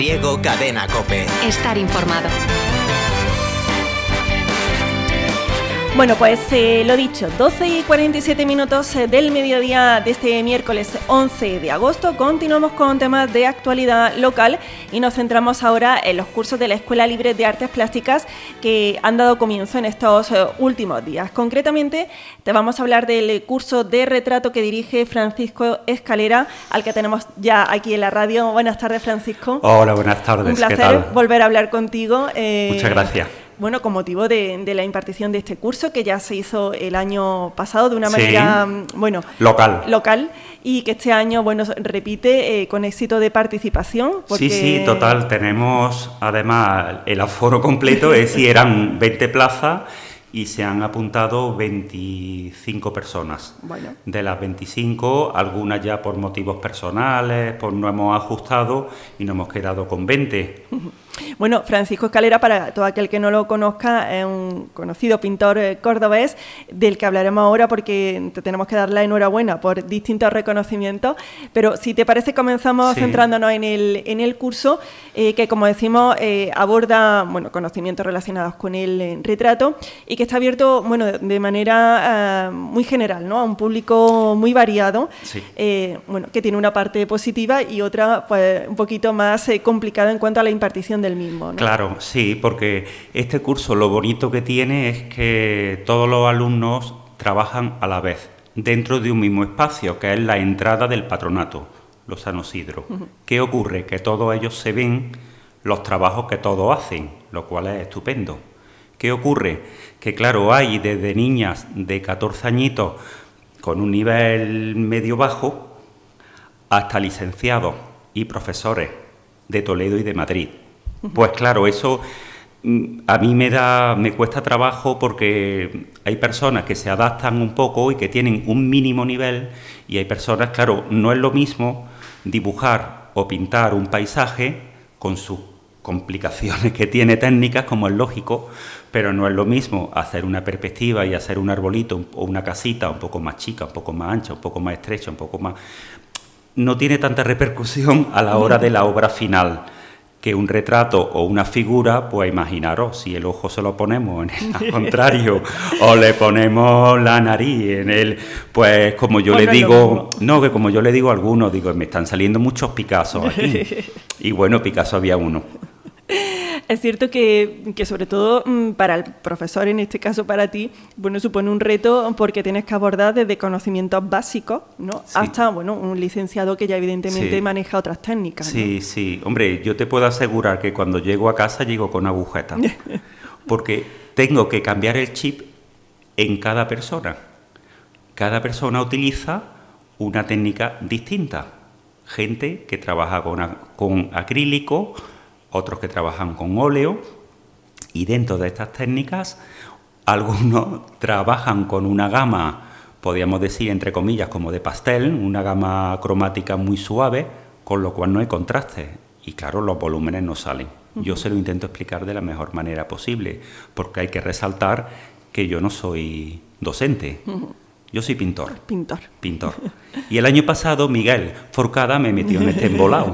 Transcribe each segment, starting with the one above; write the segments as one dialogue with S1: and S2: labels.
S1: Riego Cadena COPE.
S2: Estar informado.
S3: Bueno, pues lo dicho, 12:47 del mediodía de este miércoles 11 de agosto. Continuamos con temas de actualidad local y nos centramos ahora en los cursos de la Escuela Libre de Artes Plásticas que han dado comienzo en estos últimos días. Concretamente, te vamos a hablar del curso de retrato que dirige Francisco Escalera, al que tenemos ya aquí en la radio. Buenas tardes, Francisco.
S4: Hola, buenas tardes.
S3: Un placer
S4: ¿Qué tal?
S3: Volver a hablar contigo.
S4: Muchas gracias.
S3: Bueno, con motivo de la impartición de este curso, que ya se hizo el año pasado de una manera, local, y que este año, bueno, repite con éxito de participación. Porque...
S4: Sí, total. Tenemos, además, el aforo completo, es decir, eran 20 plazas y se han apuntado 25 personas. Bueno. De las 25, algunas ya por motivos personales, pues no hemos ajustado y nos hemos quedado con 20.
S3: Bueno, Francisco Escalera, para todo aquel que no lo conozca, es un conocido pintor cordobés del que hablaremos ahora porque te tenemos que dar la enhorabuena por distintos reconocimientos, pero si te parece comenzamos centrándonos en el curso que, como decimos, aborda conocimientos relacionados con el retrato y que está abierto de manera muy general, ¿no? A un público muy variado, que tiene una parte positiva y otra pues un poquito más complicada en cuanto a la impartición del mismo, ¿no?
S4: Claro, sí, porque este curso lo bonito que tiene es que todos los alumnos trabajan a la vez dentro de un mismo espacio, que es la entrada del patronato, los San Isidro. ¿Qué ocurre? Que todos ellos se ven los trabajos que todos hacen, lo cual es estupendo. ¿Qué ocurre? Que claro, hay desde niñas de 14 añitos con un nivel medio-bajo hasta licenciados y profesores de Toledo y de Madrid. Pues claro, eso a mí me cuesta trabajo porque hay personas que se adaptan un poco y que tienen un mínimo nivel y hay personas, claro, no es lo mismo dibujar o pintar un paisaje con sus complicaciones que tiene técnicas, como es lógico, pero no es lo mismo hacer una perspectiva y hacer un arbolito o una casita un poco más chica, un poco más ancha, un poco más estrecha, un poco más... No tiene tanta repercusión a la hora de la obra final que un retrato o una figura. Pues imaginaros, si el ojo se lo ponemos en el contrario o le ponemos la nariz en el... Pues como yo le digo... que como yo le digo a algunos, digo, me están saliendo muchos Picassos aquí. Y bueno, Picasso había uno.
S3: Es cierto que sobre todo para el profesor, en este caso para ti, supone un reto porque tienes que abordar desde conocimientos básicos, ¿no? Hasta un licenciado que ya evidentemente maneja otras técnicas, ¿no?
S4: Sí. Hombre, yo te puedo asegurar que cuando llego a casa llego con agujetas, porque tengo que cambiar el chip en cada persona. Cada persona utiliza una técnica distinta. Gente que trabaja con acrílico, otros que trabajan con óleo, y dentro de estas técnicas algunos trabajan con una gama, podríamos decir entre comillas, como de pastel, una gama cromática muy suave, con lo cual no hay contraste y claro, los volúmenes no salen. Yo se lo intento explicar de la mejor manera posible, porque hay que resaltar que yo no soy docente. Yo soy pintor. Pintor. Y el año pasado Miguel Forcada me metió en este embolado.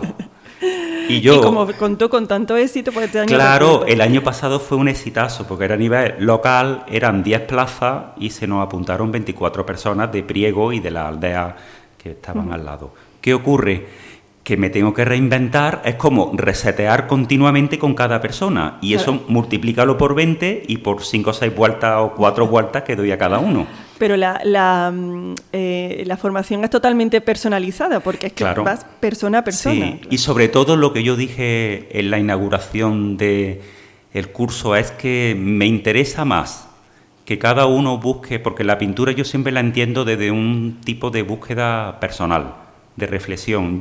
S4: Y
S3: como contó con tanto éxito, pues este año...
S4: Claro, el año pasado fue un exitazo, porque era a nivel local, eran 10 plazas y se nos apuntaron 24 personas de Priego y de las aldeas que estaban al lado. ¿Qué ocurre? Que me tengo que reinventar, es como resetear continuamente con cada persona, y eso multiplícalo por 20 y por 5 o 6 vueltas o 4 vueltas que doy a cada uno.
S3: Pero la formación es totalmente personalizada, porque es que vas persona a persona.
S4: Sí, y sobre todo lo que yo dije en la inauguración del curso es que me interesa más que cada uno busque, porque la pintura yo siempre la entiendo desde un tipo de búsqueda personal, de reflexión.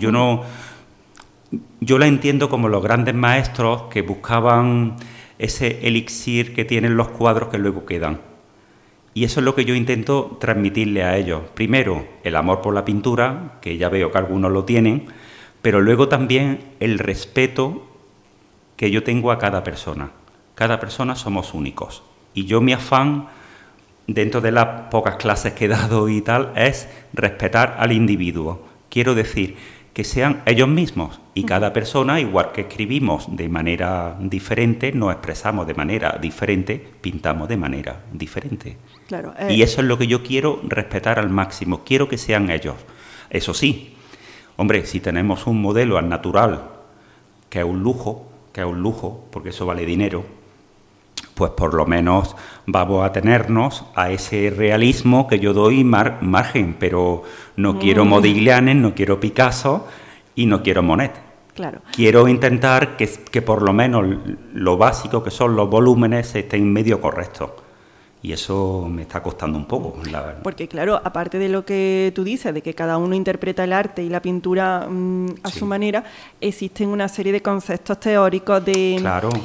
S4: Yo la entiendo como los grandes maestros que buscaban ese elixir que tienen los cuadros que luego quedan. Y eso es lo que yo intento transmitirle a ellos. Primero, el amor por la pintura, que ya veo que algunos lo tienen, pero luego también el respeto que yo tengo a cada persona. Cada persona somos únicos. Y yo mi afán, dentro de las pocas clases que he dado y tal, es respetar al individuo. Quiero decir que sean ellos mismos. Y cada persona, igual que escribimos de manera diferente, nos expresamos de manera diferente, pintamos de manera diferente.
S3: Claro,
S4: y eso es lo que yo quiero respetar al máximo. Quiero que sean ellos. Eso sí, hombre, si tenemos un modelo al natural, que es un lujo, porque eso vale dinero, pues por lo menos vamos a tenernos a ese realismo que yo doy margen, pero no quiero Modigliani, no quiero Picasso y no quiero Monet.
S3: Claro.
S4: Quiero intentar que por lo menos lo básico que son los volúmenes estén medio correctos. Y eso me está costando un poco, la verdad.
S3: Porque claro, aparte de lo que tú dices, de que cada uno interpreta el arte y la pintura a su manera, existen una serie de conceptos teóricos de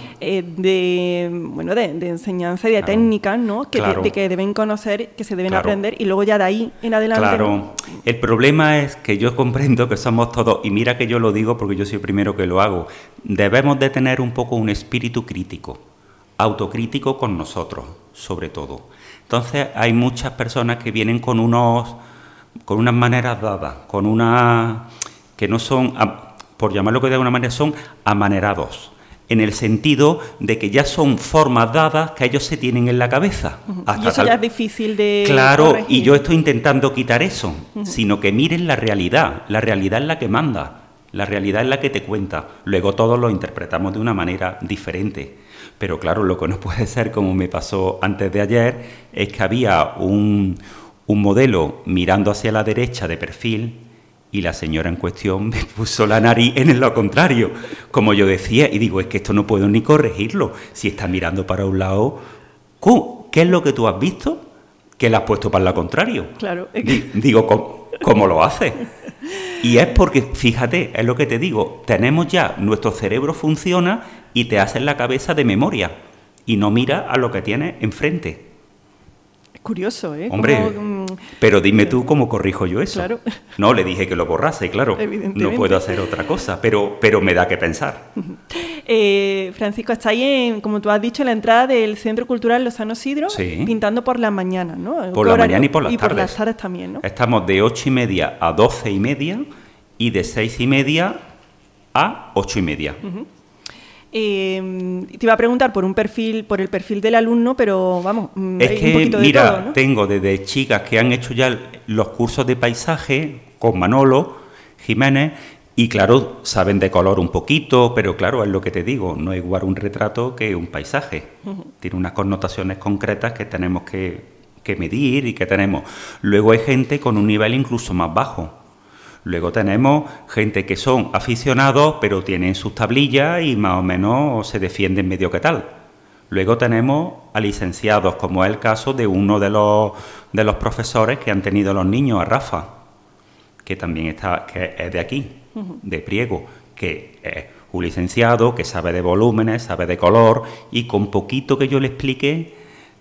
S3: enseñanza y de técnicas, ¿no? Que deben conocer, que se deben aprender, y luego ya de ahí en adelante...
S4: Claro, el problema es que yo comprendo que somos todos, y mira que yo lo digo porque yo soy el primero que lo hago, debemos de tener un poco un espíritu crítico, autocrítico con nosotros, sobre todo. Entonces hay muchas personas que vienen con unas maneras dadas, que no son, por llamarlo de alguna manera, son amanerados, en el sentido de que ya son formas dadas que ellos se tienen en la cabeza.
S3: Y eso ya es difícil de
S4: corregir. Y yo estoy intentando quitar eso, sino que miren la realidad es la que manda, la realidad es la que te cuenta, luego todos lo interpretamos de una manera diferente. Pero claro, lo que no puede ser, como me pasó antes de ayer, es que había un modelo mirando hacia la derecha de perfil y la señora en cuestión me puso la nariz en lo contrario, como yo decía, y digo, es que esto no puedo ni corregirlo. Si está mirando para un lado, ¿qué es lo que tú has visto? Que la has puesto para lo contrario.
S3: Claro.
S4: Digo, ¿cómo lo hace? Y es porque, fíjate, es lo que te digo, tenemos ya, nuestro cerebro funciona y te hace la cabeza de memoria y no mira a lo que tienes enfrente.
S3: Es curioso, ¿eh?
S4: Hombre, pero dime tú cómo corrijo yo eso.
S3: Claro.
S4: No, le dije que lo borrase, claro. No puedo hacer otra cosa, pero me da que pensar.
S3: Francisco, está ahí, como tú has dicho, en la entrada del Centro Cultural Lozano Sidro, pintando por la mañana, ¿no?
S4: Por la mañana y por las tardes.
S3: Y por las tardes también, ¿no?
S4: Estamos de 8:30 a 12:30 y de 6:30 a 8:30.
S3: Te iba a preguntar por el perfil del alumno, pero vamos,
S4: es
S3: hay
S4: que,
S3: un poquito de todo, ¿no?
S4: Tengo desde chicas que han hecho ya los cursos de paisaje con Manolo Jiménez y claro, saben de color un poquito, pero claro, es lo que te digo, no es igual un retrato que un paisaje. Tiene unas connotaciones concretas que tenemos que medir y que tenemos. Luego hay gente con un nivel incluso más bajo. Luego tenemos gente que son aficionados, pero tienen sus tablillas y más o menos se defienden medio que tal. Luego tenemos a licenciados, como es el caso de uno de los profesores que han tenido los niños, a Rafa, que también que es de aquí, de Priego, que es un licenciado que sabe de volúmenes, sabe de color, y con poquito que yo le explique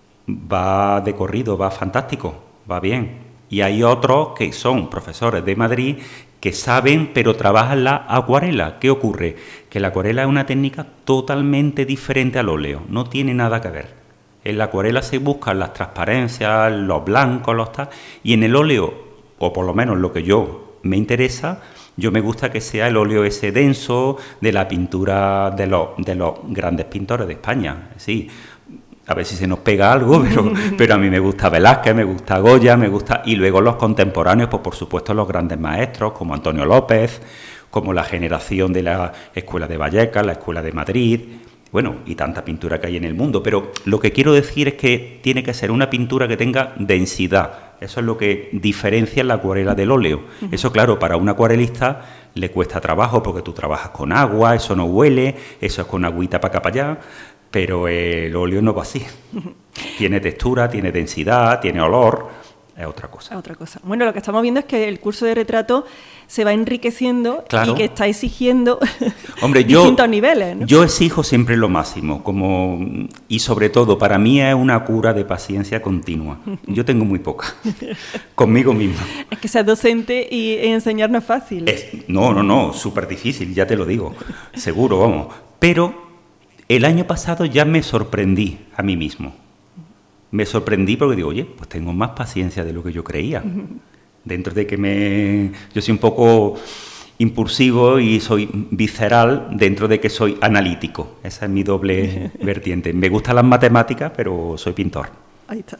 S4: va de corrido, va fantástico, va bien. Y hay otros que son profesores de Madrid que saben, pero trabajan la acuarela. ¿Qué ocurre? Que la acuarela es una técnica totalmente diferente al óleo, no tiene nada que ver. En la acuarela se buscan las transparencias, los blancos, los tal, y en el óleo, o por lo menos lo que yo me interesa, yo me gusta que sea el óleo ese denso de la pintura de los grandes pintores de España. Sí. A ver si se nos pega algo, pero a mí me gusta Velázquez, me gusta Goya, y luego los contemporáneos, pues por supuesto los grandes maestros, como Antonio López, como la generación de la Escuela de Vallecas, la Escuela de Madrid, bueno, y tanta pintura que hay en el mundo. Pero lo que quiero decir es que tiene que ser una pintura que tenga densidad. Eso es lo que diferencia la acuarela del óleo. Eso, claro, para un acuarelista le cuesta trabajo porque tú trabajas con agua, eso no huele, eso es con agüita para acá, para allá. Pero el óleo no va así. Tiene textura, tiene densidad, tiene olor, es otra cosa.
S3: Otra cosa. Bueno, lo que estamos viendo es que el curso de retrato se va enriqueciendo y que está exigiendo distintos niveles, ¿no?
S4: Yo exijo siempre lo máximo, y sobre todo para mí es una cura de paciencia continua. Yo tengo muy poca, conmigo mismo.
S3: Es que ser docente y enseñar no es fácil.
S4: No, súper difícil, ya te lo digo, seguro, vamos. Pero el año pasado ya me sorprendí a mí mismo. Me sorprendí porque digo, oye, pues tengo más paciencia de lo que yo creía. Dentro de que yo soy un poco impulsivo y soy visceral dentro de que soy analítico. Esa es mi doble vertiente. Me gustan las matemáticas, pero soy pintor.
S3: Ahí está.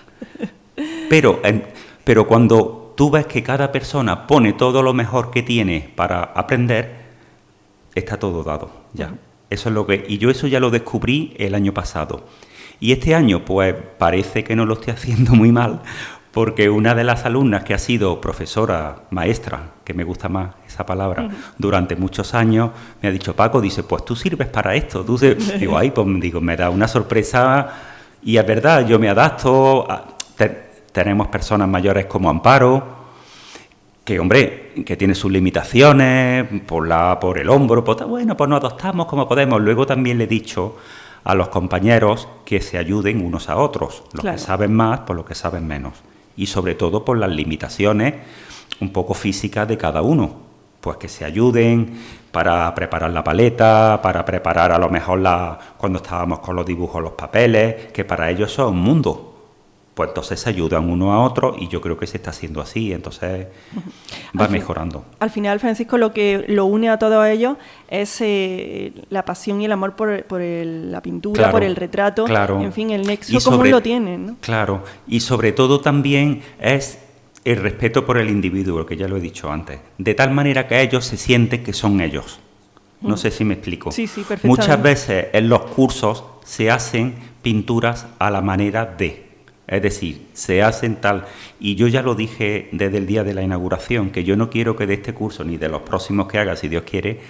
S4: Pero cuando tú ves que cada persona pone todo lo mejor que tiene para aprender, está todo dado ya. Eso es lo que... Y yo eso ya lo descubrí el año pasado. Y este año, pues, parece que no lo estoy haciendo muy mal, porque una de las alumnas que ha sido profesora, maestra, que me gusta más esa palabra, durante muchos años, me ha dicho, Paco, dice, pues tú sirves para esto. Digo, ay, pues me da una sorpresa y es verdad, yo me adapto. Tenemos personas mayores como Amparo, que, hombre, que tiene sus limitaciones por el hombro, bueno, pues nos adaptamos como podemos. Luego también le he dicho a los compañeros que se ayuden unos a otros, los que saben más por los que saben menos. Y sobre todo por las limitaciones un poco físicas de cada uno, pues que se ayuden para preparar la paleta, para preparar a lo mejor cuando estábamos con los dibujos, los papeles, que para ellos eso es un mundo. Pues entonces se ayudan uno a otro y yo creo que se está haciendo así, entonces va mejorando.
S3: Al final, Francisco, lo que lo une a todos ellos es la pasión y el amor por la pintura,
S4: claro,
S3: por el retrato,
S4: claro.
S3: En fin, el nexo común lo tienen, ¿no?
S4: Claro, y sobre todo también es el respeto por el individuo, que ya lo he dicho antes, de tal manera que ellos se sienten que son ellos. No sé si me explico.
S3: Sí, perfectamente.
S4: Muchas veces en los cursos se hacen pinturas a la manera de... Es decir, se hacen tal... Y yo ya lo dije desde el día de la inauguración, que yo no quiero que de este curso, ni de los próximos que haga, si Dios quiere,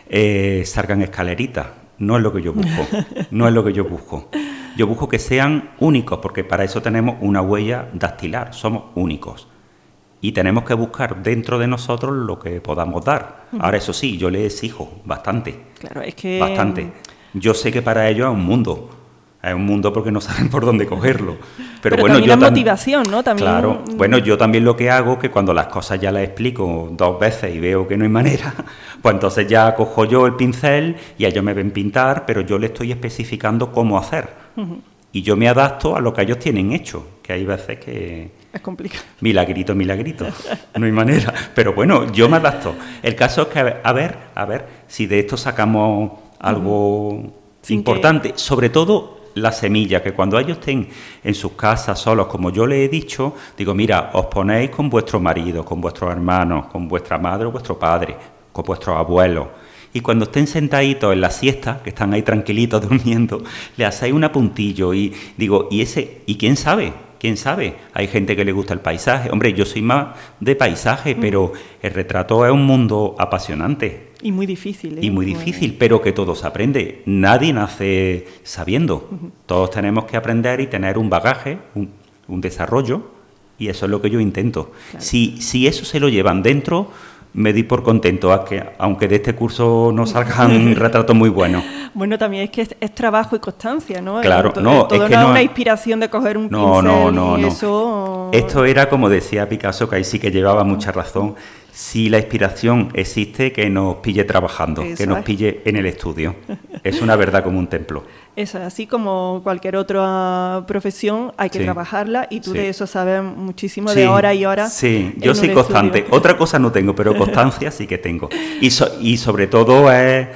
S4: salgan escaleritas. No es lo que yo busco. No es lo que yo busco. Yo busco que sean únicos, porque para eso tenemos una huella dactilar. Somos únicos. Y tenemos que buscar dentro de nosotros lo que podamos dar. Ahora, eso sí, yo les exijo bastante.
S3: Claro, es que...
S4: Bastante. Yo sé que para ellos es un mundo. Es un mundo porque no saben por dónde cogerlo. Pero bueno,
S3: también es motivación, ¿no? También...
S4: Claro. Bueno, yo también lo que hago, que cuando las cosas ya las explico 2 veces y veo que no hay manera, pues entonces ya cojo yo el pincel y ellos me ven pintar, pero yo les estoy especificando cómo hacer. Y yo me adapto a lo que ellos tienen hecho, que hay veces que...
S3: Es complicado.
S4: Milagrito, no hay manera. Pero bueno, yo me adapto. El caso es que, a ver si de esto sacamos algo importante. Sobre todo la semilla, que cuando ellos estén en sus casas solos, como yo les he dicho, digo, mira, os ponéis con vuestro marido, con vuestros hermanos, con vuestra madre o vuestro padre, con vuestros abuelos, y cuando estén sentaditos en la siesta, que están ahí tranquilitos durmiendo, le hacéis un apuntillo y digo, ¿y quién sabe? ¿Quién sabe? Hay gente que le gusta el paisaje. Hombre, yo soy más de paisaje, pero el retrato es un mundo apasionante.
S3: Y muy difícil.
S4: Y muy difícil, pero que todo se aprende. Nadie nace sabiendo. Todos tenemos que aprender y tener un bagaje, un desarrollo, y eso es lo que yo intento. Claro. Si eso se lo llevan dentro, me di por contento, aunque de este curso no salgan retratos muy buenos.
S3: Bueno, también es que es trabajo y constancia, ¿no?
S4: Claro,
S3: todo
S4: no, es que
S3: no es
S4: no
S3: una inspiración de coger un pincel y eso...
S4: Esto era, como decía Picasso, que ahí sí que llevaba mucha razón, si la inspiración existe, que nos pille trabajando, eso que nos pille en el estudio. Es una verdad como un templo.
S3: Eso, así como cualquier otra profesión, hay que trabajarla y tú de eso sabes muchísimo, de hora y hora.
S4: Sí, yo soy constante. Estudio. Otra cosa no tengo, pero constancia sí que tengo. Y sobre todo,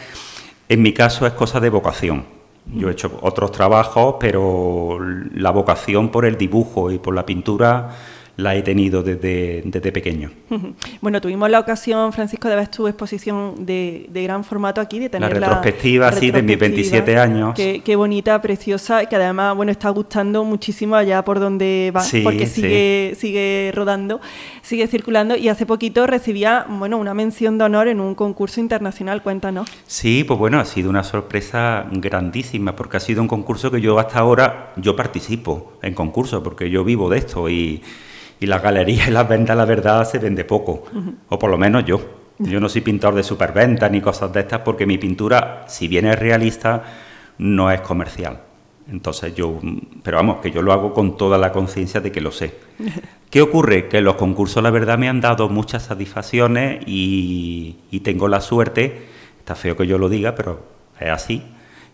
S4: en mi caso, es cosa de vocación. Yo he hecho otros trabajos, pero la vocación por el dibujo y por la pintura la he tenido desde pequeño.
S3: Bueno, tuvimos la ocasión, Francisco, de ver tu exposición de gran formato aquí, de tener
S4: la retrospectiva, sí, de mis 27 años.
S3: Qué bonita, preciosa, que además, bueno, está gustando muchísimo allá por donde va, porque sigue rodando, sigue circulando, y hace poquito recibía, bueno, una mención de honor en un concurso internacional. Cuéntanos. Sí,
S4: pues bueno, ha sido una sorpresa grandísima, porque ha sido un concurso que yo hasta ahora, yo participo en concursos, porque yo vivo de esto, y las galerías y las ventas, la verdad, se vende poco, o por lo menos yo. Yo no soy pintor de superventa ni cosas de estas, porque mi pintura, si bien es realista, no es comercial. Entonces pero vamos, que yo lo hago con toda la conciencia de que lo sé. ¿Qué ocurre? Que los concursos, la verdad, me han dado muchas satisfacciones y tengo la suerte, está feo que yo lo diga, pero es así,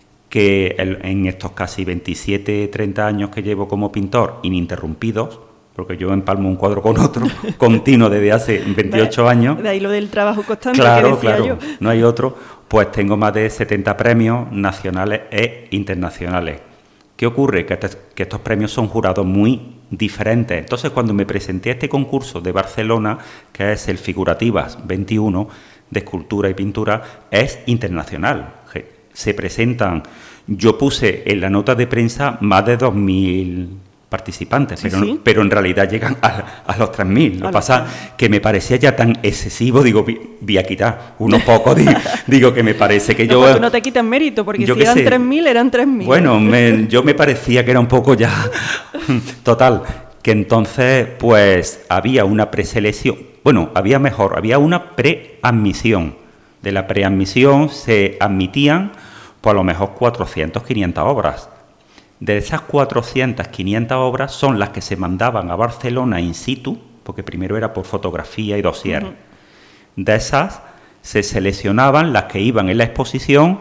S4: que en estos casi 27, 30 años que llevo como pintor ininterrumpidos, porque yo empalmo un cuadro con otro, continuo desde hace 28 años.
S3: De ahí lo del trabajo constante
S4: claro,
S3: que decía
S4: claro,
S3: yo.
S4: No hay otro. Pues tengo más de 70 premios nacionales e internacionales. ¿Qué ocurre? Que estos premios son jurados muy diferentes. Entonces, cuando me presenté a este concurso de Barcelona, que es el Figurativas 21, de escultura y pintura, es internacional. Se presentan, yo puse en la nota de prensa más de 2.000 participantes,
S3: Sí.
S4: pero en realidad llegan a los 3.000. Lo que pasa que me parecía ya tan excesivo, digo, voy a quitar unos pocos, digo que me parece que
S3: no, tú no te quitas mérito, porque si eran 3.000, eran 3.000.
S4: Bueno, yo me parecía que era un poco ya total, que entonces pues había una preselección, bueno, había una preadmisión. De la preadmisión se admitían pues a lo mejor 400, 500 obras. De esas 400, 500 obras son las que se mandaban a Barcelona in situ, porque primero era por fotografía y dossier. De esas se seleccionaban las que iban en la exposición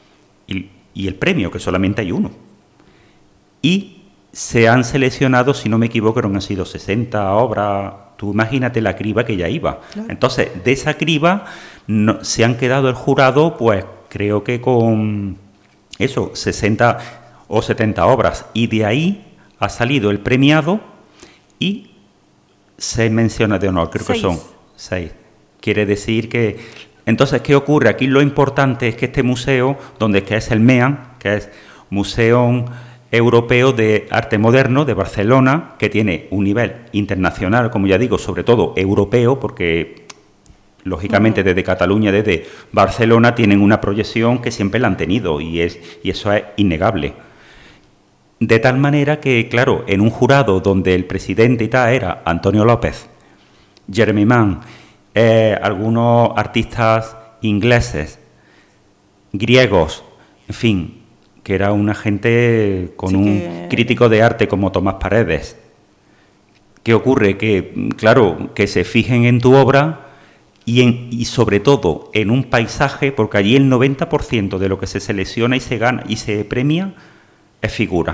S4: y el premio, que solamente hay uno. Y se han seleccionado, si no me equivoco, han sido 60 obras. Tú imagínate la criba que ya iba. Claro. Entonces, de esa criba se han quedado el jurado, pues creo que con eso, 60 o 70 obras. Y de ahí ha salido el premiado y 6 menciones de honor, creo que son 6. Quiere decir que... Entonces, ¿qué ocurre? Aquí lo importante es que este museo, que es el MEAN, que es Museo Europeo de Arte Moderno de Barcelona, que tiene un nivel internacional, como ya digo, sobre todo europeo, porque lógicamente desde Cataluña, desde Barcelona, tienen una proyección que siempre la han tenido y eso es innegable. De tal manera que, claro, en un jurado donde el presidente y tal era Antonio López, Jeremy Mann, algunos artistas ingleses, griegos, en fin, que era una gente con un crítico de arte como Tomás Paredes. ¿Qué ocurre? Que, claro, que se fijen en tu obra y sobre todo en un paisaje, porque allí el 90% de lo que se selecciona y se gana y se premia es figura.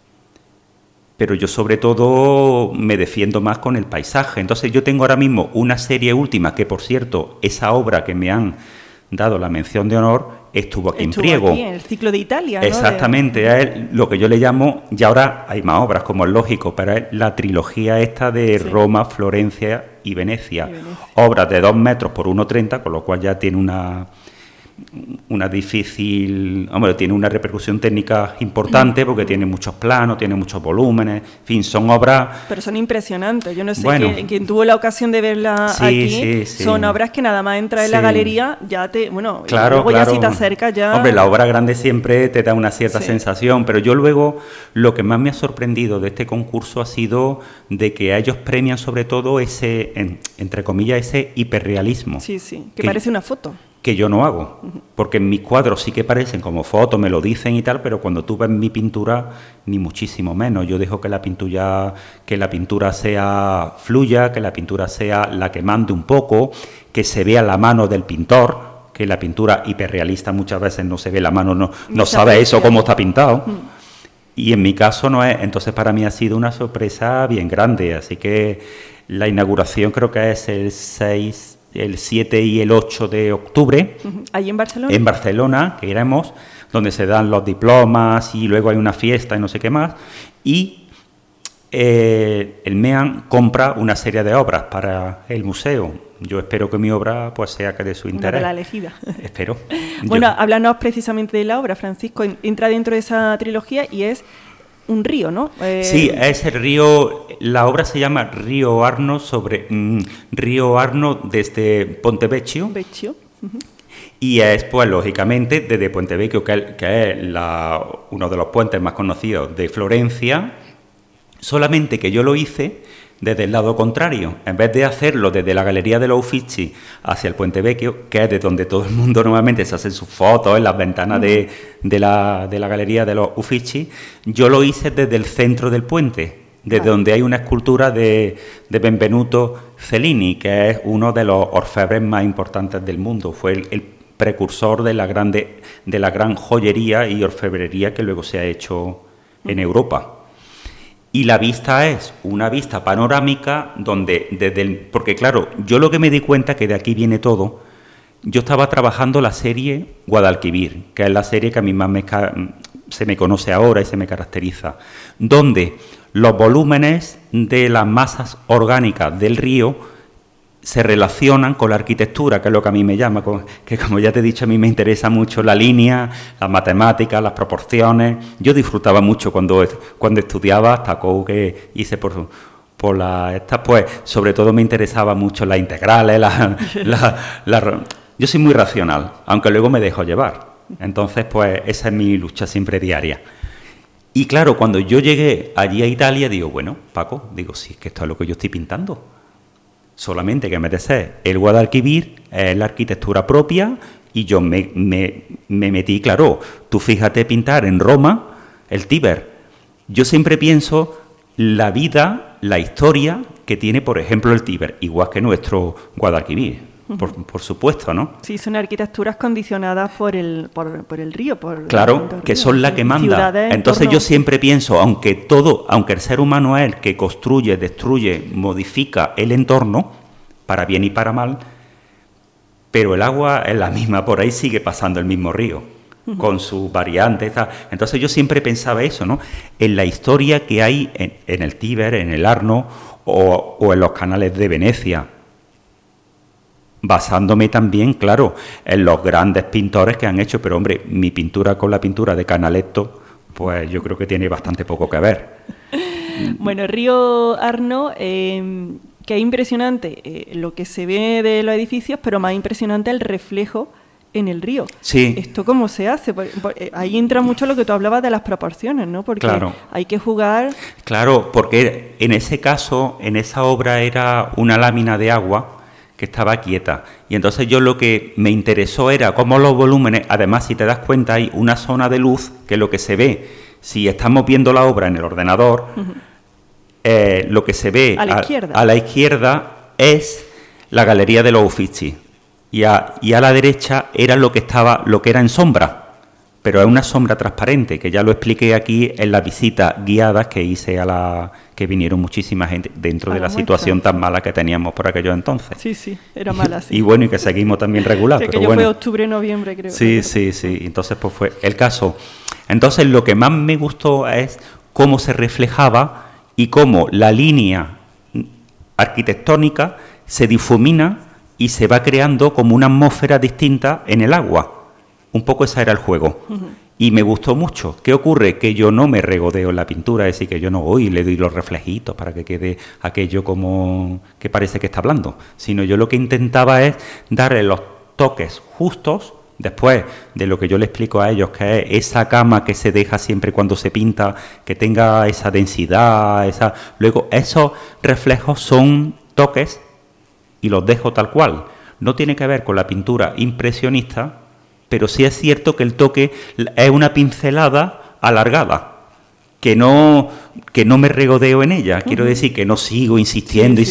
S4: Pero yo sobre todo me defiendo más con el paisaje. Entonces yo tengo ahora mismo una serie última, que por cierto, esa obra que me han dado la mención de honor, estuvo aquí en Priego.
S3: Aquí, en el ciclo de Italia, ¿no?
S4: Exactamente, es lo que yo le llamo, y ahora hay más obras, como es lógico, pero es la trilogía esta de Roma, Florencia y Venecia. Obras de 2 metros por 1,30, con lo cual ya tiene una difícil, hombre, tiene una repercusión técnica importante porque tiene muchos planos, tiene muchos volúmenes, en fin, son obras...
S3: Pero son impresionantes, yo no sé quién tuvo la ocasión de verla aquí, son obras que nada más entra en la galería, ya te, bueno, luego ya si te acercas ya...
S4: Hombre, la obra grande siempre te da una cierta sensación, pero yo luego, lo que más me ha sorprendido de este concurso ha sido de que a ellos premian sobre todo ese, entre comillas, ese hiperrealismo.
S3: Sí, que parece una foto.
S4: Que yo no hago, porque en mis cuadros sí que parecen como fotos, me lo dicen y tal, pero cuando tú ves mi pintura, ni muchísimo menos. Yo dejo que la pintura sea fluya, que la pintura sea la que mande un poco, que se vea la mano del pintor, que la pintura hiperrealista muchas veces no se ve la mano, no sabe eso cómo está pintado. Y en mi caso no es, entonces para mí ha sido una sorpresa bien grande, así que la inauguración creo que es el 7 y el 8 de octubre.
S3: ¿Allí en Barcelona?
S4: En Barcelona, que iremos, donde se dan los diplomas y luego hay una fiesta y no sé qué más. Y el MEAN compra una serie de obras para el museo. Yo espero que mi obra pues sea que de su interés.
S3: Una de la elegida.
S4: Espero.
S3: Bueno, háblanos precisamente de la obra, Francisco. Entra dentro de esa trilogía y es un río, ¿no?
S4: Sí, es el río, la obra se llama Río Arno Río Arno desde Pontevecchio. Y es, pues, lógicamente, desde Pontevecchio, que es uno de los puentes más conocidos de Florencia, solamente que yo lo hice desde el lado contrario. En vez de hacerlo desde la Galería de los Uffizi hacia el Puente Vecchio, que es de donde todo el mundo normalmente se hace sus fotos en las ventanas de la Galería de los Uffizi, yo lo hice desde el centro del puente, desde donde hay una escultura de Benvenuto Cellini, que es uno de los orfebres más importantes del mundo. Fue el precursor de la gran joyería y orfebrería que luego se ha hecho en Europa. Y la vista es una vista panorámica donde porque claro, yo lo que me di cuenta que de aquí viene todo. Yo estaba trabajando la serie Guadalquivir, que es la serie que a mí más se me conoce ahora y se me caracteriza, donde los volúmenes de las masas orgánicas del río se relacionan con la arquitectura, que es lo que a mí me llama, que como ya te he dicho, a mí me interesa mucho la línea, las matemáticas, las proporciones. Yo disfrutaba mucho cuando estudiaba, hasta que hice por estas, pues sobre todo me interesaba mucho las integrales, yo soy muy racional, aunque luego me dejo llevar. Entonces, pues esa es mi lucha siempre diaria. Y claro, cuando yo llegué allí a Italia, digo, bueno, Paco, si es que esto es lo que yo estoy pintando. Solamente que en vez de ser el Guadalquivir, es la arquitectura propia, y yo me metí, claro, tú fíjate pintar en Roma el Tíber. Yo siempre pienso la vida, la historia que tiene, por ejemplo, el Tíber, igual que nuestro Guadalquivir, por supuesto, ¿no?
S3: Sí, son arquitecturas condicionadas por el río.
S4: Claro, que son las que mandan. Entonces yo siempre pienso, aunque el ser humano es el que construye, destruye, modifica el entorno, para bien y para mal, pero el agua es la misma, por ahí sigue pasando el mismo río, con sus variantes. Entonces yo siempre pensaba eso, ¿no? En la historia que hay en el Tíber, en el Arno o en los canales de Venecia, basándome también, claro, en los grandes pintores que han hecho, pero hombre, mi pintura con la pintura de Canaletto, pues yo creo que tiene bastante poco que ver.
S3: Bueno, Río Arno, que es impresionante lo que se ve de los edificios, pero más impresionante el reflejo en el río.
S4: Sí.
S3: ¿Esto cómo se hace? Ahí entra mucho lo que tú hablabas de las proporciones, ¿no? Porque
S4: claro,
S3: hay que jugar...
S4: Claro, porque en ese caso, en esa obra era una lámina de agua que estaba quieta. Y entonces yo lo que me interesó era cómo los volúmenes, además si te das cuenta hay una zona de luz que lo que se ve, si estamos viendo la obra en el ordenador, lo que se ve a la izquierda es la galería de los Uffizi y a la derecha era lo que era en sombra, pero es una sombra transparente, que ya lo expliqué aquí en las visitas guiadas que hice que vinieron muchísima gente dentro de la situación tan mala que teníamos por aquellos entonces.
S3: Sí, era mala, sí.
S4: Y bueno, y que seguimos también regular.
S3: Pero bueno, fue octubre, noviembre, creo.
S4: Sí. Entonces, pues fue el caso. Entonces, lo que más me gustó es cómo se reflejaba y cómo la línea arquitectónica se difumina y se va creando como una atmósfera distinta en el agua. Un poco ese era el juego. Y me gustó mucho. ¿Qué ocurre? Que yo no me regodeo en la pintura, es decir, que yo no voy y le doy los reflejitos para que quede aquello como que parece que está hablando, sino yo lo que intentaba es darle los toques justos, después de lo que yo le explico a ellos, que es esa cama que se deja siempre cuando se pinta, que tenga esa densidad, luego esos reflejos son toques y los dejo tal cual. No tiene que ver con la pintura impresionista, pero sí es cierto que el toque es una pincelada alargada, que no me regodeo en ella. Quiero decir que no sigo insistiendo.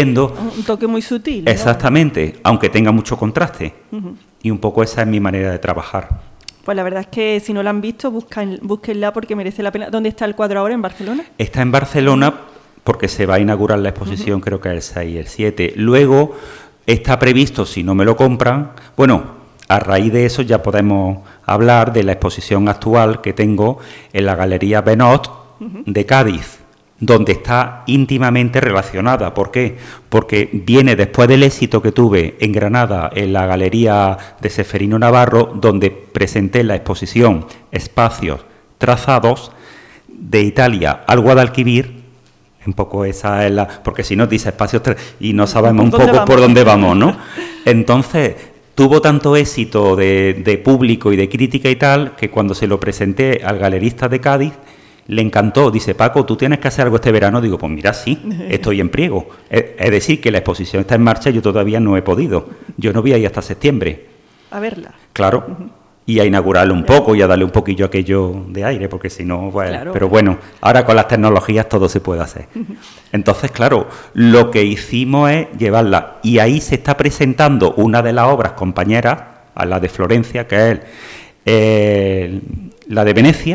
S3: Un toque muy sutil, ¿no?
S4: Exactamente, aunque tenga mucho contraste. Y un poco esa es mi manera de trabajar.
S3: Pues la verdad es que si no la han visto, búsquenla porque merece la pena. ¿Dónde está el cuadro ahora? ¿En Barcelona?
S4: Está en Barcelona porque se va a inaugurar la exposición, creo que el 6 y el 7. Luego está previsto, si no me lo compran, bueno... A raíz de eso ya podemos hablar de la exposición actual que tengo en la Galería Benot de Cádiz, donde está íntimamente relacionada. ¿Por qué? Porque viene después del éxito que tuve en Granada en la Galería de Ceferino Navarro, donde presenté la exposición Espacios Trazados de Italia al Guadalquivir. Un poco esa es porque si no dice espacios y no sabemos un poco por dónde vamos, ¿no? Entonces... Tuvo tanto éxito de público y de crítica y tal, que cuando se lo presenté al galerista de Cádiz, le encantó. Dice, Paco, ¿tú tienes que hacer algo este verano? Digo, pues mira, sí, estoy en pliego. Es decir, que la exposición está en marcha y yo todavía no he podido. Yo no voy a ir hasta septiembre.
S3: A verla.
S4: Claro. Y a inaugurarlo un poco y a darle un poquillo aquello de aire, porque si no, pues... Claro. Pero bueno, ahora con las tecnologías todo se puede hacer. Entonces, claro, lo que hicimos es llevarla, y ahí se está presentando una de las obras compañeras, a la de Florencia, que es la de Venecia,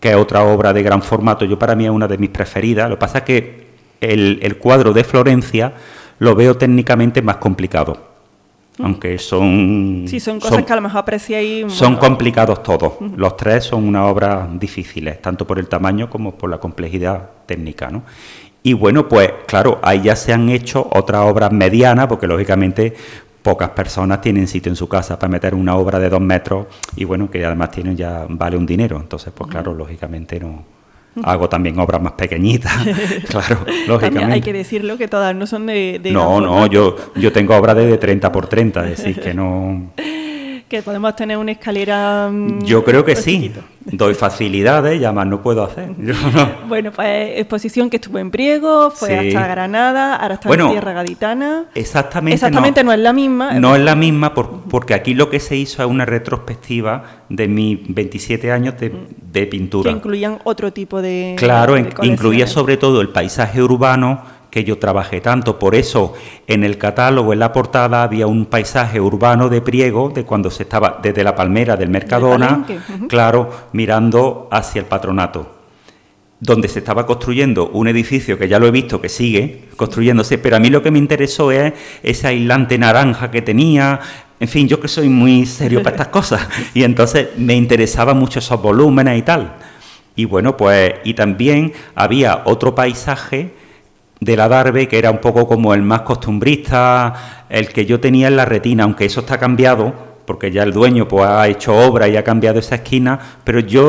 S4: que es otra obra de gran formato. Yo para mí es una de mis preferidas. Lo que pasa es que el cuadro de Florencia lo veo técnicamente más complicado. Aunque son...
S3: Sí, son cosas que a lo mejor apreciáis...
S4: Son complicados todos. Los tres son unas obras difíciles, tanto por el tamaño como por la complejidad técnica, ¿no? Y bueno, pues claro, ahí ya se han hecho otras obras medianas, porque lógicamente pocas personas tienen sitio en su casa para meter una obra de 2 metros y bueno, que además vale un dinero. Entonces, pues claro, lógicamente no... Hago también obras más pequeñitas, claro, lógicamente.
S3: También hay que decirlo que todas no son de
S4: No, yo tengo obras de 30 por 30, es decir, que no...
S3: Que podemos tener una escalera...
S4: Yo creo que sí, chiquito. Doy facilidades y además no puedo hacer. Yo no.
S3: Bueno, pues exposición que estuvo en Priego, fue hasta Granada, ahora está en Tierra Gaditana. Exactamente no es la misma.
S4: No es la misma porque aquí lo que se hizo es una retrospectiva de mis 27 años de pintura.
S3: Que incluían otro tipo de...
S4: Claro, incluía sobre todo el paisaje urbano, que yo trabajé tanto. Por eso en el catálogo, en la portada, había un paisaje urbano de Priego, de cuando se estaba desde la palmera del Mercadona, claro, mirando hacia el Patronato, donde se estaba construyendo un edificio que ya lo he visto que sigue construyéndose, pero a mí lo que me interesó es ese aislante naranja que tenía. En fin, yo que soy muy serio para estas cosas, y entonces me interesaban mucho esos volúmenes y tal. Y bueno, pues, y también había otro paisaje de la Darbe, que era un poco como el más costumbrista, el que yo tenía en la retina, aunque eso está cambiado, porque ya el dueño pues ha hecho obra y ha cambiado esa esquina, pero yo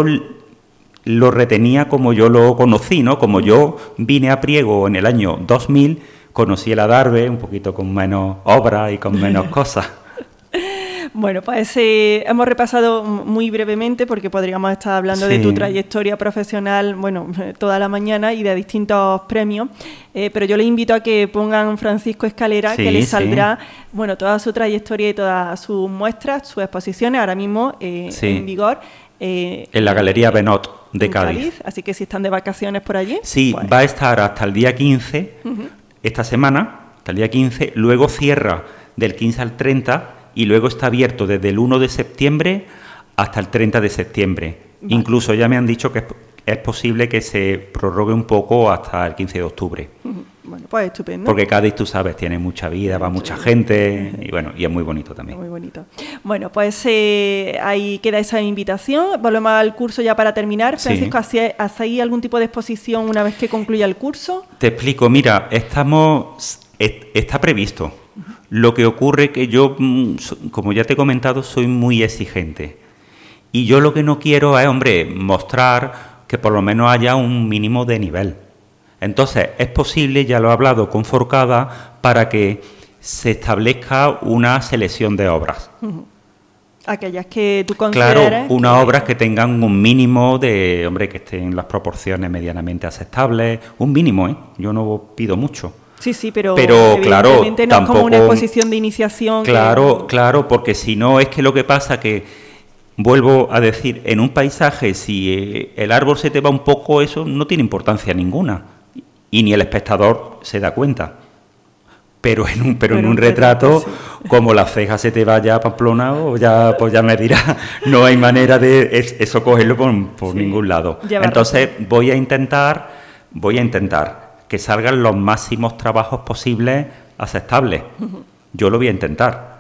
S4: lo retenía como yo lo conocí, ¿no? Como yo vine a Priego en el año 2000, conocí el Adarve, un poquito con menos obra y con menos cosas.
S3: Bueno, pues hemos repasado muy brevemente, porque podríamos estar hablando de tu trayectoria profesional, bueno, toda la mañana, y de distintos premios, pero yo les invito a que pongan Francisco Escalera, que les saldrá, bueno, toda su trayectoria y todas sus muestras, sus exposiciones, ahora mismo en vigor.
S4: En la Galería Benot de Cádiz.
S3: Así que si están de vacaciones por allí...
S4: Sí, pues va a estar hasta el día 15, esta semana, hasta el día 15, luego cierra del 15 al 30, y luego está abierto desde el 1 de septiembre hasta el 30 de septiembre. Vale. Incluso ya me han dicho que es posible que se prorrogue un poco hasta el 15 de octubre.
S3: Bueno, pues estupendo.
S4: Porque Cádiz, tú sabes, tiene mucha vida, va mucha gente, y bueno, y es muy bonito también.
S3: Muy bonito. Bueno, pues ahí queda esa invitación. Volvemos al curso ya para terminar. Francisco, ¿hacéis algún tipo de exposición una vez que concluya el curso?
S4: Te explico, mira, está previsto. Lo que ocurre que yo, como ya te he comentado, soy muy exigente. Y yo lo que no quiero es, hombre, mostrar que por lo menos haya un mínimo de nivel. Entonces, es posible, ya lo he hablado con Forcada, para que se establezca una selección de obras.
S3: Aquellas que tú consideres...
S4: Claro, unas obras que tengan un mínimo de, hombre, que estén en las proporciones medianamente aceptables. Un mínimo, ¿eh? Yo no pido mucho.
S3: Sí, pero
S4: claro,
S3: no tampoco, es como una exposición de iniciación.
S4: Claro, porque si no es que lo que pasa que, vuelvo a decir, en un paisaje, si el árbol se te va un poco, eso no tiene importancia ninguna, y ni el espectador se da cuenta. Pero en un retrato, como la ceja se te vaya a Pamplona, pues ya me dirás, no hay manera de eso cogerlo por ningún lado. Entonces voy a intentar que salgan los máximos trabajos posibles aceptables. Yo lo voy a intentar.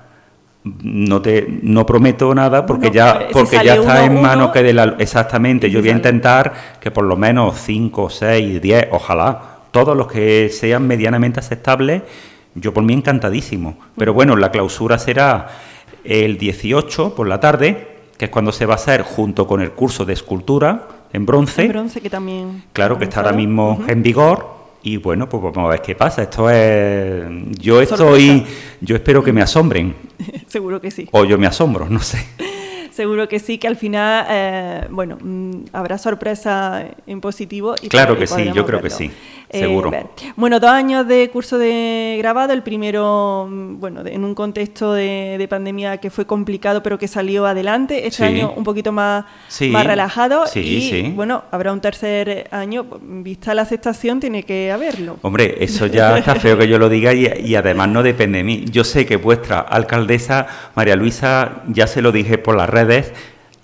S4: No prometo nada porque ya está en manos que de la... Exactamente, yo voy a intentar que por lo menos 5, 6, 10, ojalá, todos los que sean medianamente aceptables, yo por mí encantadísimo. Pero bueno, la clausura será el 18 por la tarde, que es cuando se va a hacer junto con el curso de escultura en bronce.
S3: En bronce, que también...
S4: Claro, que está ahora mismo en vigor. Y bueno, pues vamos a ver qué pasa. Esto es... Yo espero que me asombren.
S3: Seguro que sí.
S4: O yo me asombro, no sé.
S3: Seguro que sí, que al final, habrá sorpresa en positivo. Y
S4: claro que sí, yo creo que sí, seguro.
S3: Bueno, 2 años de curso de grabado, el primero, en un contexto de pandemia que fue complicado, pero que salió adelante. Este año un poquito más relajado. Bueno, habrá un tercer año. Vista la aceptación, tiene que haberlo.
S4: Hombre, eso ya está feo que yo lo diga y además no depende de mí. Yo sé que vuestra alcaldesa, María Luisa, ya se lo dije por las redes,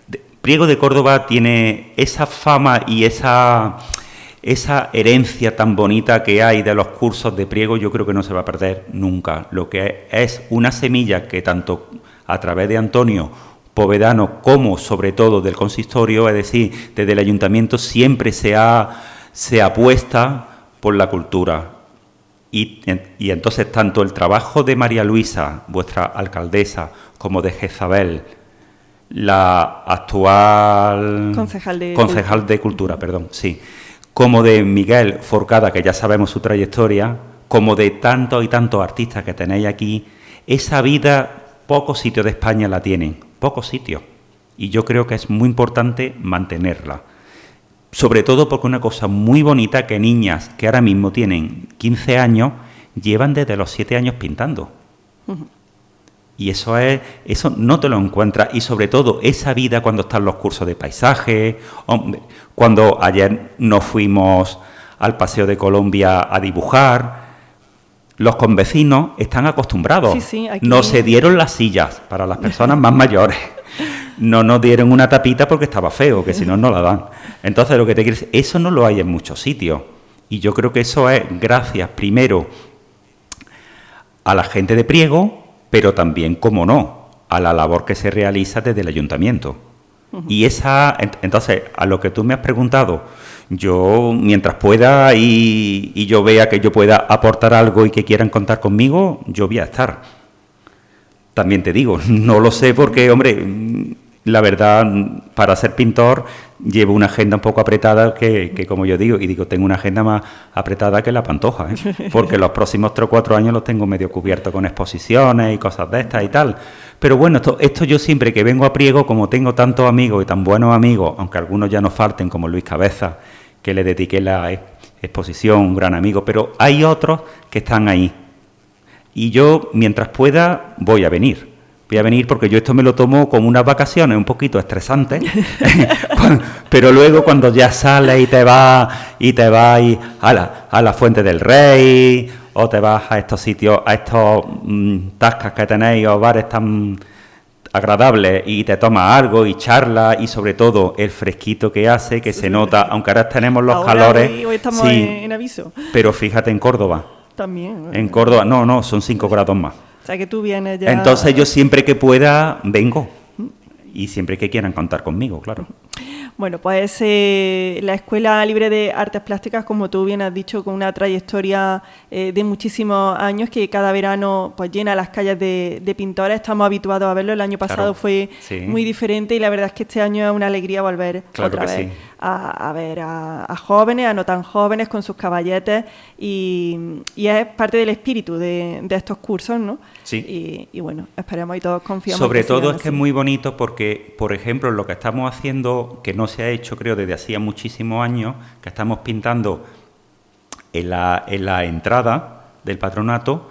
S4: Priego de Córdoba tiene esa fama y esa herencia tan bonita que hay de los cursos de Priego, yo creo que no se va a perder nunca. Lo que es una semilla que tanto a través de Antonio Povedano como sobre todo del consistorio, es decir, desde el ayuntamiento siempre se apuesta por la cultura. Y entonces tanto el trabajo de María Luisa, vuestra alcaldesa, como de Jezabel, la actual concejal de Cultura, perdón, sí, como de Miguel Forcada, que ya sabemos su trayectoria, como de tantos y tantos artistas que tenéis aquí, esa vida pocos sitios de España la tienen, pocos sitios. Y yo creo que es muy importante mantenerla. Sobre todo porque una cosa muy bonita que niñas que ahora mismo tienen 15 años llevan desde los 7 años pintando. Uh-huh. Y eso no te lo encuentras. Y sobre todo esa vida cuando están los cursos de paisaje, cuando ayer nos fuimos al Paseo de Colombia a dibujar, los convecinos están acostumbrados.
S3: Sí, aquí...
S4: Nos se dieron las sillas para las personas más mayores. No nos dieron una tapita porque estaba feo, que si no, no la dan. Entonces, lo que te quiero decir, eso no lo hay en muchos sitios. Y yo creo que eso es gracias, primero, a la gente de Priego, pero también, como no, a la labor que se realiza desde el ayuntamiento. Uh-huh. Y entonces, a lo que tú me has preguntado, yo, mientras pueda y yo vea que yo pueda aportar algo y que quieran contar conmigo, yo voy a estar. También te digo, no lo sé porque, hombre, la verdad, para ser pintor llevo una agenda un poco apretada que como yo digo, tengo una agenda más apretada que la Pantoja, porque los próximos 3 o 4 años los tengo medio cubiertos con exposiciones y cosas de estas y tal. Pero bueno, esto yo siempre que vengo a Priego, como tengo tantos amigos y tan buenos amigos, aunque algunos ya no falten, como Luis Cabeza, que le dediqué la exposición, un gran amigo, pero hay otros que están ahí. Y yo, mientras pueda, voy a venir. Voy a venir porque yo esto me lo tomo como unas vacaciones un poquito estresantes, pero luego cuando ya sales y te vas a la Fuente del Rey, o te vas a estos sitios, a estos tascas que tenéis o bares tan agradables y te tomas algo y charlas y sobre todo el fresquito que hace, que se nota, aunque ahora tenemos los calores.
S3: Hoy estamos en aviso.
S4: Pero fíjate en Córdoba.
S3: También.
S4: En Córdoba, no, son 5 grados más.
S3: O sea, que tú vienes ya...
S4: Entonces yo siempre que pueda vengo. Y siempre que quieran contar conmigo, claro.
S3: Bueno, pues la Escuela Libre de Artes Plásticas, como tú bien has dicho, con una trayectoria de muchísimos años, que cada verano pues llena las calles de pintores. Estamos habituados a verlo. El año pasado fue muy diferente y la verdad es que este año es una alegría volver otra vez a ver a jóvenes, a no tan jóvenes, con sus caballetes y es parte del espíritu de estos cursos, ¿no?
S4: Sí.
S3: Y bueno, esperemos y todos confiamos.
S4: Sobre todo es que es muy bonito porque, por ejemplo, lo que estamos haciendo, que no se ha hecho creo desde hacía muchísimos años, que estamos pintando en la entrada del patronato,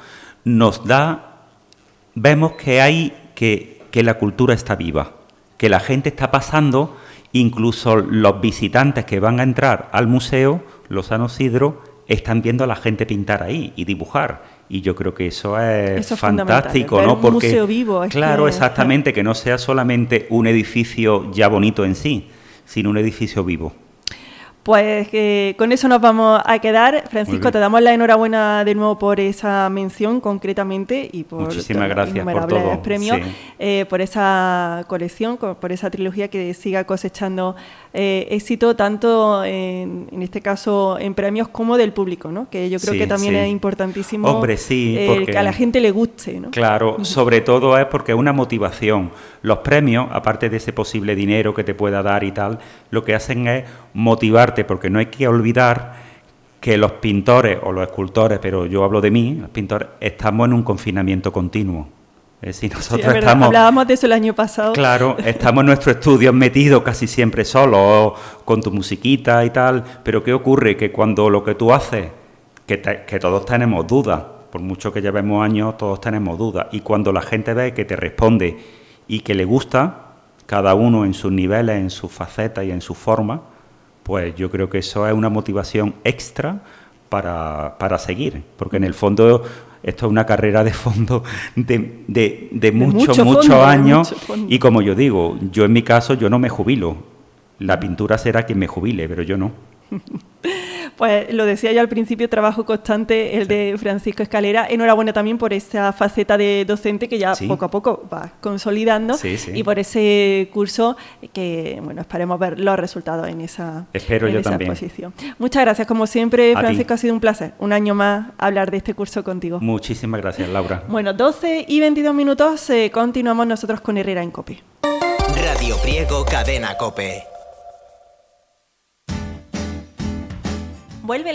S4: vemos que la cultura está viva, que la gente está pasando, incluso los visitantes que van a entrar al museo, los San Isidro, están viendo a la gente pintar ahí y dibujar. Y yo creo que eso es fantástico, ¿no?
S3: Porque un museo vivo.
S4: Claro, exactamente, que no sea solamente un edificio ya bonito en sí, sino un edificio vivo.
S3: Pues con eso nos vamos a quedar. Francisco, te damos la enhorabuena de nuevo por esa mención concretamente y por
S4: muchísimas gracias
S3: innumerables
S4: por todo.
S3: premios, por esa colección, por esa trilogía que siga cosechando éxito, tanto en este caso en premios como del público, ¿no? Que yo creo que también es importantísimo.
S4: Hombre, porque
S3: que a la gente le guste, ¿no?
S4: Claro, sobre todo es porque es una motivación. Los premios, aparte de ese posible dinero que te pueda dar y tal, lo que hacen es motivarte, porque no hay que olvidar que los pintores o los escultores, pero yo hablo de mí, los pintores, estamos en un confinamiento continuo. Es decir, nosotros
S3: hablábamos de eso el año pasado.
S4: Claro, estamos en nuestros estudios metidos casi siempre solos, con tu musiquita y tal, pero ¿qué ocurre? Que cuando lo que tú haces, que todos tenemos dudas, por mucho que llevemos años, todos tenemos dudas, y cuando la gente ve que te responde y que le gusta, cada uno en sus niveles, en sus facetas y en su forma, pues yo creo que eso es una motivación extra para seguir, porque en el fondo esto es una carrera de fondo de muchos
S3: fondo,
S4: años.
S3: mucho fondo.
S4: Y como yo digo, yo en mi caso, yo no me jubilo. La pintura será quien me jubile, pero yo no.
S3: Pues lo decía yo al principio, trabajo constante el de Francisco Escalera. Enhorabuena también por esa faceta de docente que ya poco a poco va consolidando y por ese curso que, bueno, esperemos ver los resultados en esa, exposición. Muchas gracias, como siempre, Francisco, ha sido un placer. Un año más hablar de este curso contigo.
S4: Muchísimas gracias, Laura.
S3: Bueno, 12:22, continuamos nosotros con Herrera en COPE.
S1: Radio Priego, Cadena COPE.
S3: Vuelve